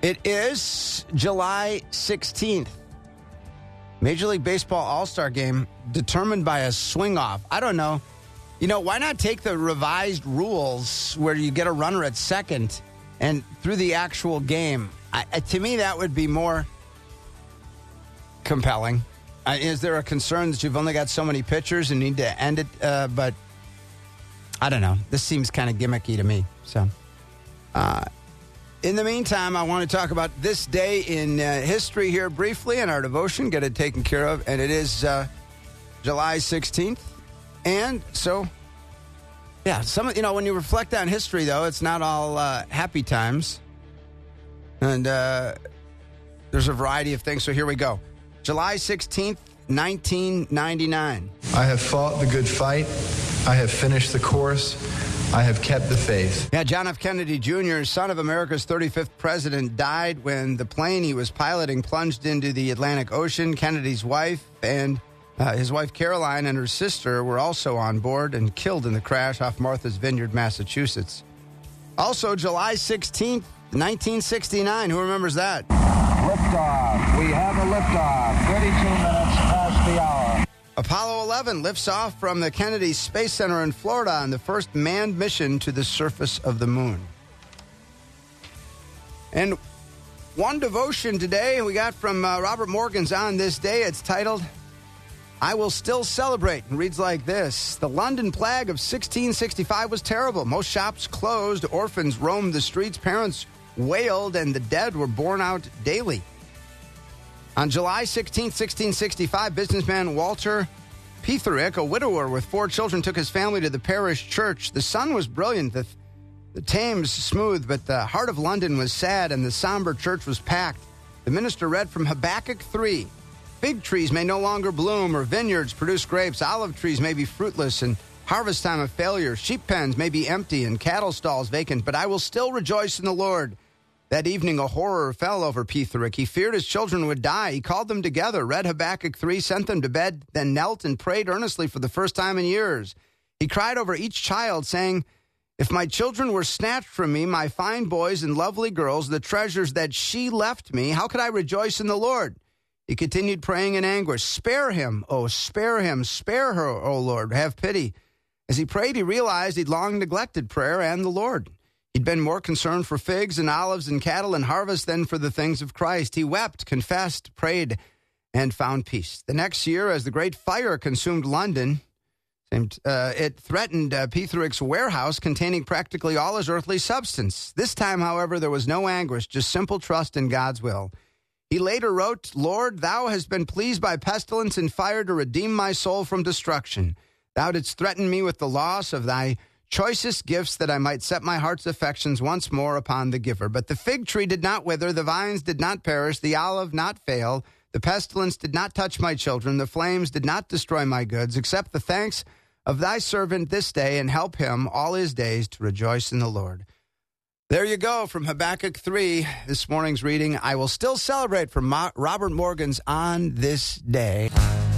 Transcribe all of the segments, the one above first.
It is July 16th. Major League Baseball All-Star Game determined by a swing-off. I don't know. You know, why not take the revised rules where you get a runner at second and through the actual game? To me, that would be more compelling. Is there a concern that you've only got so many pitchers and need to end it? But I don't know. This seems kind of gimmicky to me. So, in the meantime, I want to talk about this day in history here briefly in our devotion, get it taken care of. And it is July 16th. And so, yeah, when you reflect on history, though, it's not all happy times. And there's a variety of things. So here we go. July 16th, 1999. I have fought the good fight. I have finished the course. I have kept the faith. Yeah, John F. Kennedy Jr., son of America's 35th president, died when the plane he was piloting plunged into the Atlantic Ocean. Kennedy's wife and his wife Caroline and her sister were also on board and killed in the crash off Martha's Vineyard, Massachusetts. Also, July 16th, 1969. Who remembers that? Liftoff. We have a liftoff. 32 minutes past the hour. Apollo 11 lifts off from the Kennedy Space Center in Florida on the first manned mission to the surface of the moon. And one devotion today we got from Robert Morgan's on this day. It's titled, I Will Still Celebrate. And reads like this. The London plague of 1665 was terrible. Most shops closed. Orphans roamed the streets. Parents wailed, and the dead were borne out daily. On July 16, 1665, businessman Walter Petherick, a widower with 4 children, took his family to the parish church. The sun was brilliant, the Thames smooth, but the heart of London was sad, and the somber church was packed. The minister read from Habakkuk 3. Fig trees may no longer bloom, or vineyards produce grapes. Olive trees may be fruitless, and harvest time a failure. Sheep pens may be empty, and cattle stalls vacant, but I will still rejoice in the Lord. That evening, a horror fell over Petherick. He feared his children would die. He called them together, read Habakkuk 3, sent them to bed, then knelt and prayed earnestly for the first time in years. He cried over each child, saying, if my children were snatched from me, my fine boys and lovely girls, the treasures that she left me, how could I rejoice in the Lord? He continued praying in anguish, spare him, oh, spare him, spare her, oh Lord, have pity. As he prayed, he realized he'd long neglected prayer and the Lord. He'd been more concerned for figs and olives and cattle and harvest than for the things of Christ. He wept, confessed, prayed, and found peace. The next year, as the great fire consumed London, it threatened Petherick's warehouse containing practically all his earthly substance. This time, however, there was no anguish, just simple trust in God's will. He later wrote, Lord, thou hast been pleased by pestilence and fire to redeem my soul from destruction. Thou didst threaten me with the loss of thy choicest gifts that I might set my heart's affections once more upon the giver. But the fig tree did not wither, the vines did not perish, the olive not fail, the pestilence did not touch my children, the flames did not destroy my goods, except the thanks of thy servant this day, and help him all his days to rejoice in the Lord. There you go from Habakkuk 3, this morning's reading. I will still celebrate from Robert Morgan's On This Day.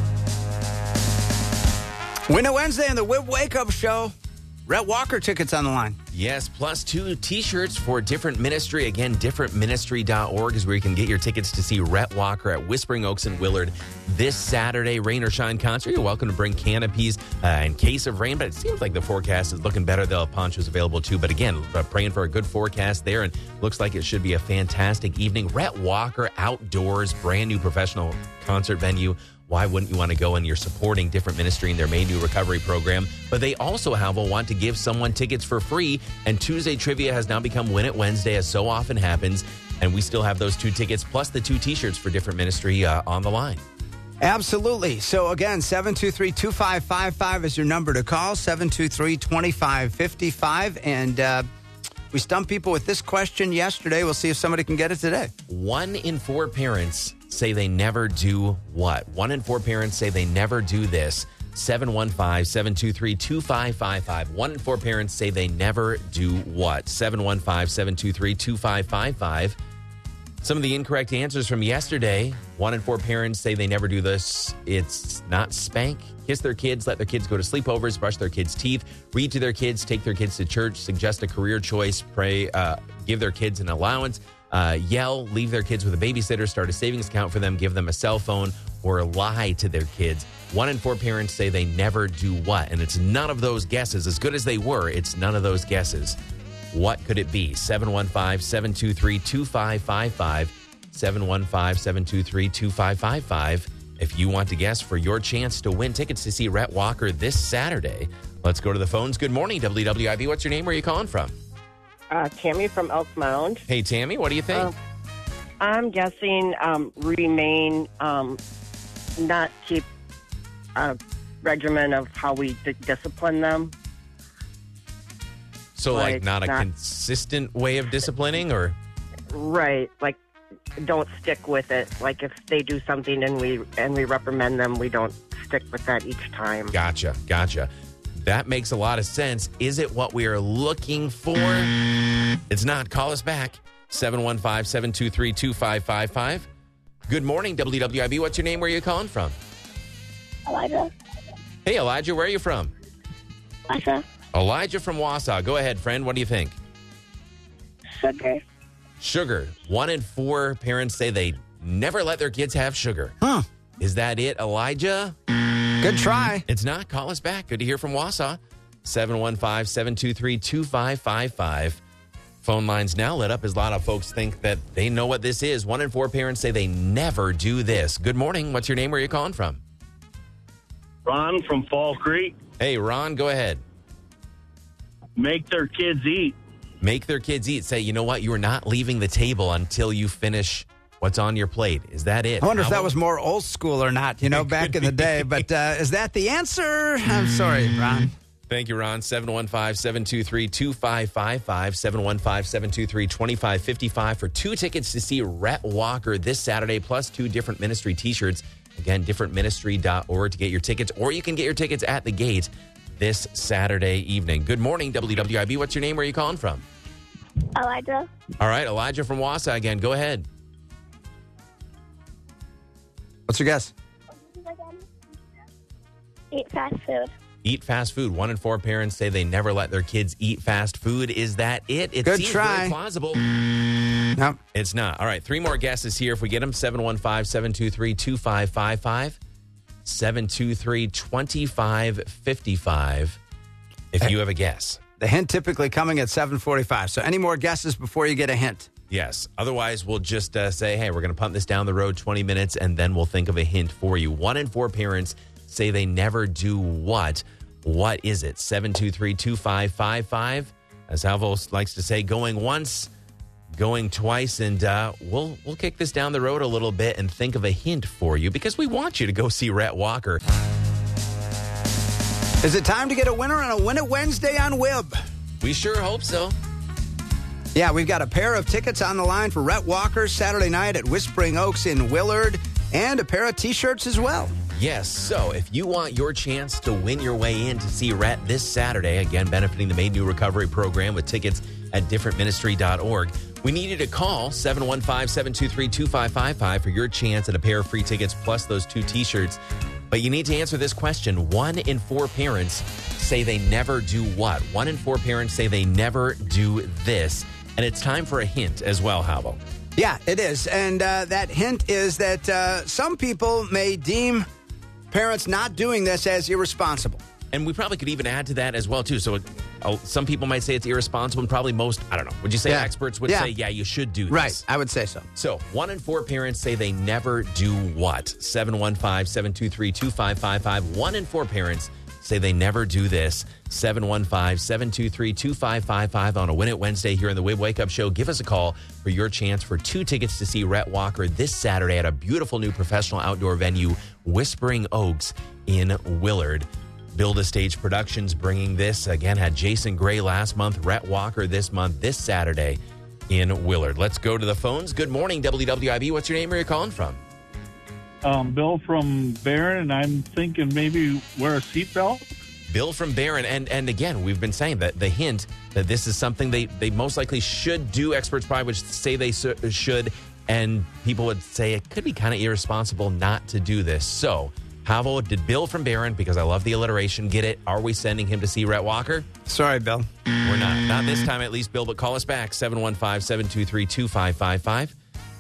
Winter Wednesday on the Wib Wake Up Show. Rhett Walker tickets on the line. Yes, plus 2 T-shirts for Different Ministry. Again, differentministry.org is where you can get your tickets to see Rhett Walker at Whispering Oaks and Willard this Saturday. Rain or shine concert. You're welcome to bring canopies in case of rain, but it seems like the forecast is looking better. They'll have ponchos available too. But again, praying for a good forecast there, and looks like it should be a fantastic evening. Rhett Walker outdoors, brand new professional concert venue. Why wouldn't you want to go? And you're supporting Different Ministry in their May New Recovery program. But they also have a want to give someone tickets for free. And Tuesday Trivia has now become Win It Wednesday, as so often happens. And we still have those 2 tickets plus the 2 T-shirts for Different Ministry on the line. Absolutely. So again, 723-2555 is your number to call, 723-2555. And we stumped people with this question yesterday. We'll see if somebody can get it today. 1 in 4 parents say they never do what? 1 in 4 parents say they never do this. 715-723-2555. 1 in 4 parents say they never do what? 715-723-2555. Some of the incorrect answers from yesterday. 1 in 4 parents say they never do this. It's not spank, kiss their kids, let their kids go to sleepovers, brush their kids' teeth, read to their kids, take their kids to church, suggest a career choice, pray, give their kids an allowance, yell, leave their kids with a babysitter, start a savings account for them, give them a cell phone, or lie to their kids. 1 in 4 parents say they never do what? And it's none of those guesses. As good as they were, it's none of those guesses. What could it be? 715-723-2555. 715-723-2555. If you want to guess for your chance to win tickets to see Rhett Walker this Saturday. Let's go to the phones. Good morning, WWIB. What's your name? Where are you calling from? Tammy from Elk Mound. Hey, Tammy, what do you think? I'm guessing remain, not keep a regimen of how we discipline them. So, like not a consistent way of disciplining, or? Right, like don't stick with it. Like if they do something and we reprimand them, we don't stick with that each time. Gotcha. That makes a lot of sense. Is it what we are looking for? It's not. Call us back. 715-723-2555. Good morning, WWIB. What's your name? Where are you calling from? Elijah. Hey, Elijah. Where are you from? Wausau. Elijah from Wausau. Go ahead, friend. What do you think? Sugar. 1 in 4 parents say they never let their kids have sugar. Huh. Is that it, Elijah? Good try. It's not. Call us back. Good to hear from Wausau. 715-723-2555. Phone lines now lit up as a lot of folks think that they know what this is. 1 in 4 parents say they never do this. Good morning. What's your name? Where are you calling from? Ron from Fall Creek. Hey, Ron, go ahead. Make their kids eat. Make their kids eat. Say, you know what? You are not leaving the table until you finish what's on your plate. Is that it? I wonder if that was more old school or not, back in the day. But is that the answer? I'm sorry, Ron. Thank you, Ron. 715-723-2555. 715-723-2555 for 2 tickets to see Rhett Walker this Saturday, plus 2 different ministry T-shirts. Again, differentministry.org to get your tickets, or you can get your tickets at the gate this Saturday evening. Good morning, WWIB. What's your name? Where are you calling from? Elijah. All right, Elijah from Wausau again. Go ahead. What's your guess? Eat fast food. Eat fast food. 1 in 4 parents say they never let their kids eat fast food. Is that it? It Good seems try. very plausible. No. It's not. All right, 3 more guesses here. If we get them, 715-723-2555. 723-2555. If you have a guess. The hint typically coming at 7:45. So any more guesses before you get a hint? Yes. Otherwise, we'll just say, hey, we're going to punt this down the road 20 minutes, and then we'll think of a hint for you. 1 in 4 parents say they never do what? What is it? 723-2555. As Alvo likes to say, going once, going twice, and we'll kick this down the road a little bit and think of a hint for you, because we want you to go see Rhett Walker. Is it time to get a winner on a Win It Wednesday on WIB? We sure hope so. Yeah, we've got a pair of tickets on the line for Rhett Walker Saturday night at Whispering Oaks in Willard, and a pair of T-shirts as well. Yes, so if you want your chance to win your way in to see Rhett this Saturday, again, benefiting the Made New Recovery Program with tickets at differentministry.org, we need you to call 715-723-2555 for your chance at a pair of free tickets plus those 2 T-shirts. But you need to answer this question. 1 in 4 parents say they never do what? 1 in 4 parents say they never do this. And it's time for a hint as well, Havo. Yeah, it is. And that hint is that some people may deem parents not doing this as irresponsible. And we probably could even add to that as well, too. So some people might say it's irresponsible, and probably most, I don't know, would you say experts would say, yeah, you should do this? Right, I would say so. So 1 in 4 parents say they never do what? 715-723-2555. 1 in 4 parents say they never do this. 715-723-2555 on a Win It Wednesday here on the WIB Wake Up Show. Give us a call for your chance for 2 tickets to see Rhett Walker this Saturday at a beautiful new professional outdoor venue, Whispering Oaks in Willard. Build a Stage Productions bringing this. Again, had Jason Gray last month, Rhett Walker this month, this Saturday in Willard. Let's go to the phones. Good morning, WWIB. What's your name? Where are you calling from? Bill from Barron, and I'm thinking maybe wear a seatbelt. Bill from Barron. And again, we've been saying that the hint that this is something they most likely should do. Experts probably would say they should, and people would say it could be kind of irresponsible not to do this. So, Havo, did Bill from Barron, because I love the alliteration, get it? Are we sending him to see Rhett Walker? Sorry, Bill. We're not. Not this time, at least, Bill, but call us back. 715-723-2555.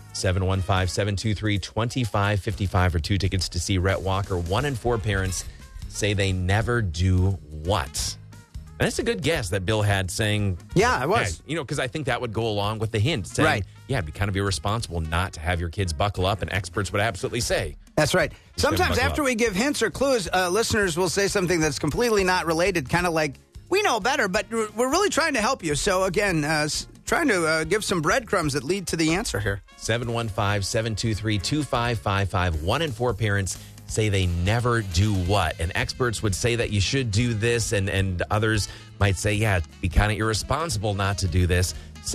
715-723-2555 for 2 tickets to see Rhett Walker. 1 in 4 parents say they never do what? And that's a good guess that Bill had, saying... Yeah, it was. Yeah, because I think that would go along with the hint. Saying, right. Yeah, it'd be kind of irresponsible not to have your kids buckle up, and experts would absolutely say. That's right. Sometimes after we give hints or clues, listeners will say something that's completely not related, kind of like, we know better, but we're really trying to help you. So, again, trying to give some breadcrumbs that lead to the answer here. 715-723-2555. 1 in 4 parents say they never do what? And experts would say that you should do this, and others might say, yeah, it'd be kind of irresponsible not to do this.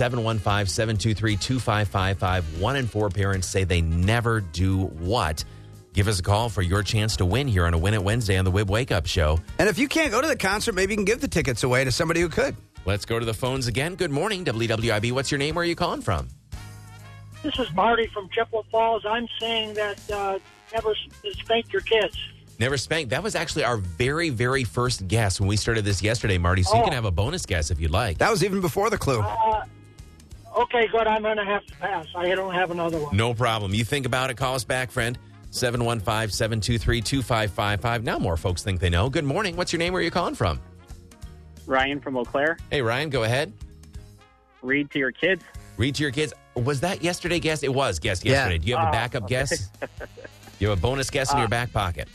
715-723-2555. 1 in 4 parents say they never do what? Give us a call for your chance to win here on a Win It Wednesday on the WIB Wake Up Show. And if you can't go to the concert, maybe you can give the tickets away to somebody who could. Let's go to the phones again. Good morning, WWIB. What's your name? Where are you calling from? This is Marty from Chippewa Falls. I'm saying that never spank your kids. Never spank. That was actually our very, very first guess when we started this yesterday, Marty. So you can have a bonus guess if you'd like. That was even before the clue. Okay, good. I'm going to have to pass. I don't have another one. No problem. You think about it. Call us back, friend. 715-723-2555. Now more folks think they know. Good morning. What's your name? Where are you calling from? Ryan from Eau Claire. Hey, Ryan, go ahead. Read to your kids. Read to your kids. Was that yesterday guess? It was guess yesterday. Do you have a backup guess? You have a bonus guess in your back pocket?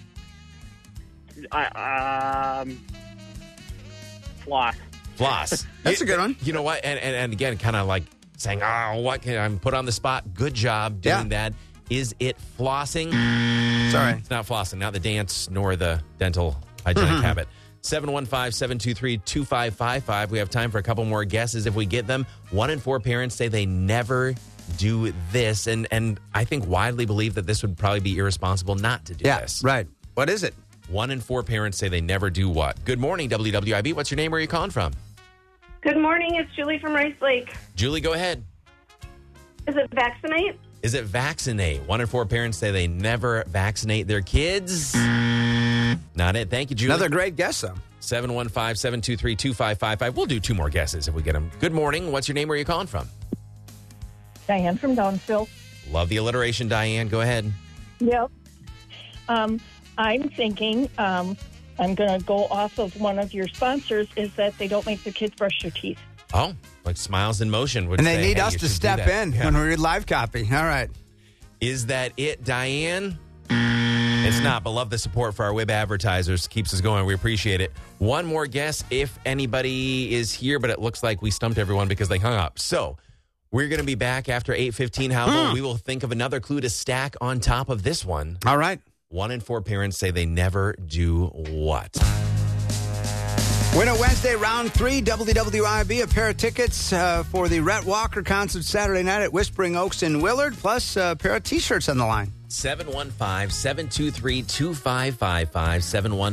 Floss. Floss. That's a good one. You know what? And again, kind of like saying, what can I'm put on the spot? Good job doing that. Is it flossing? Sorry. It's not flossing. Not the dance nor the dental hygienic habit. 715-723-2555. We have time for a couple more guesses if we get them. 1 in 4 parents say they never do this. And I think widely believe that this would probably be irresponsible not to do this. Right. What is it? 1 in 4 parents say they never do what? Good morning, WWIB. What's your name? Where are you calling from? Good morning. It's Julie from Rice Lake. Julie, go ahead. Is it vaccinate? Is it vaccinate? 1 in 4 parents say they never vaccinate their kids. Not it. Thank you, Julie. Another great guess, though. 715-723-2555. We'll do 2 more guesses if we get them. Good morning. What's your name? Where are you calling from? Diane from Downsville. Love the alliteration, Diane. Go ahead. Yep. I'm thinking, I'm going to go off of one of your sponsors, is that they don't make the kids brush their teeth. Oh, like Smiles in Motion would and say. And they need us you to should step in when we read live copy. All right. Is that it, Diane? It's not, but love the support for our WIB advertisers. Keeps us going. We appreciate it. One more guess if anybody is here, but it looks like we stumped everyone because they hung up. So we're going to be back after 8:15. However, we will think of another clue to stack on top of this one. All right. 1 in 4 parents say they never do what? Win It Wednesday, round 3, WWIB, a pair of tickets for the Rhett Walker concert Saturday night at Whispering Oaks in Willard, plus a pair of T-shirts on the line. 715-723-2555,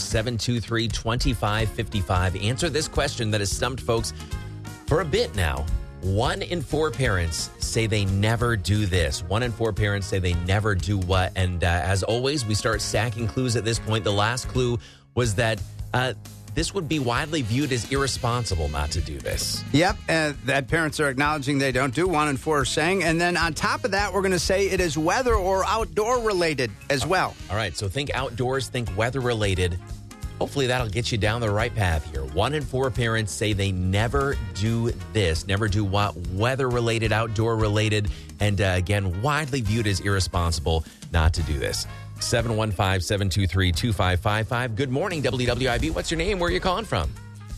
715-723-2555. Answer this question that has stumped folks for a bit now. 1 in 4 parents say they never do this. 1 in 4 parents say they never do what? And as always, we start stacking clues at this point. The last clue was that this would be widely viewed as irresponsible not to do this. Yep, that parents are acknowledging they don't do. 1 in 4 are saying. And then on top of that, we're going to say it is weather or outdoor related as well. All right, so think outdoors, think weather related. Hopefully that'll get you down the right path here. 1 in 4 parents say they never do this. Never do what? Weather related, outdoor related, and again, widely viewed as irresponsible not to do this. 715-723-2555. Good morning, WWIB. What's your name? Where are you calling from?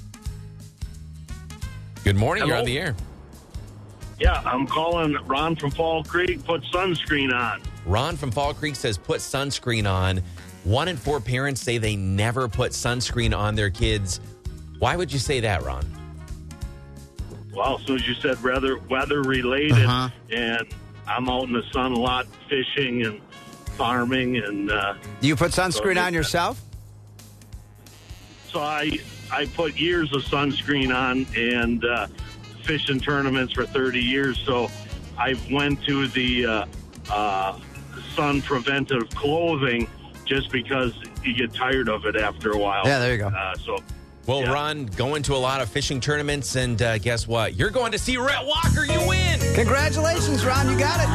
Good morning. Hello. You're on the air. Yeah, I'm calling Ron from Fall Creek. Put sunscreen on. Ron from Fall Creek says put sunscreen on. 1 in 4 parents say they never put sunscreen on their kids. Why would you say that, Ron? Well, so as you said, rather weather-related, and I'm out in the sun a lot fishing and farming. And do you put sunscreen on yourself? So I put years of sunscreen on and fishing tournaments for 30 years. So I went to the sun preventive clothing just because you get tired of it after a while. Yeah, there you go. So Well, Ron, going to a lot of fishing tournaments, and guess what? You're going to see Rhett Walker. You win. Congratulations, Ron. You got it.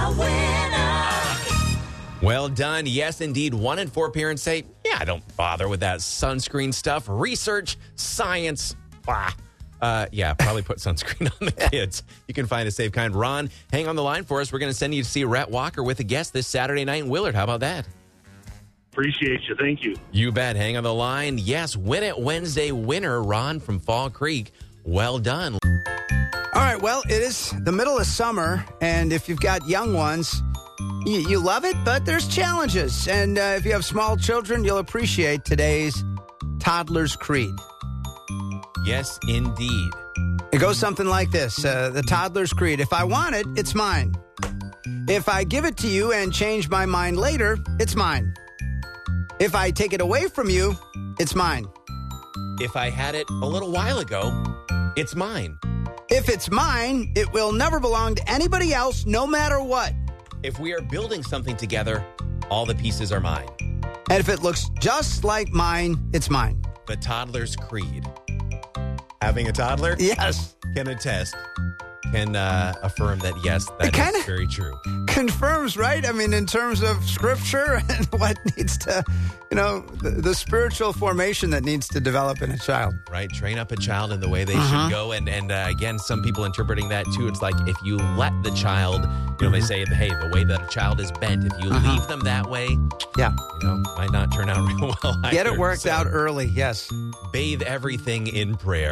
Well done. Yes, indeed. 1 in 4 parents say, yeah, I don't bother with that sunscreen stuff. Research, science, yeah, probably put sunscreen on the kids. You can find a safe kind. Ron, hang on the line for us. We're going to send you to see Rhett Walker with a guest this Saturday night in Willard. How about that? Appreciate you. Thank you. You bet. Hang on the line. Yes, Win It Wednesday winner, Ron from Fall Creek. Well done. All right, well, it is the middle of summer, and if you've got young ones, you love it, but there's challenges. And if you have small children, you'll appreciate today's Toddler's Creed. Yes, indeed. It goes something like this, the Toddler's Creed. If I want it, it's mine. If I give it to you and change my mind later, it's mine. If I take it away from you, it's mine. If I had it a little while ago, it's mine. If it's mine, it will never belong to anybody else, no matter what. If we are building something together, all the pieces are mine. And if it looks just like mine, it's mine. The Toddler's Creed. Having a toddler? Yes. Can attest. Can affirm that, yes, that is very true. Confirms, right? I mean, in terms of scripture and what needs to, the spiritual formation that needs to develop in a child. Right. Train up a child in the way they should go. And again, some people interpreting that too. It's like if you let the child, they say, hey, the way that a child is bent, if you leave them that way, might not turn out real well either. Get it worked out early, yes. Bathe everything in prayer.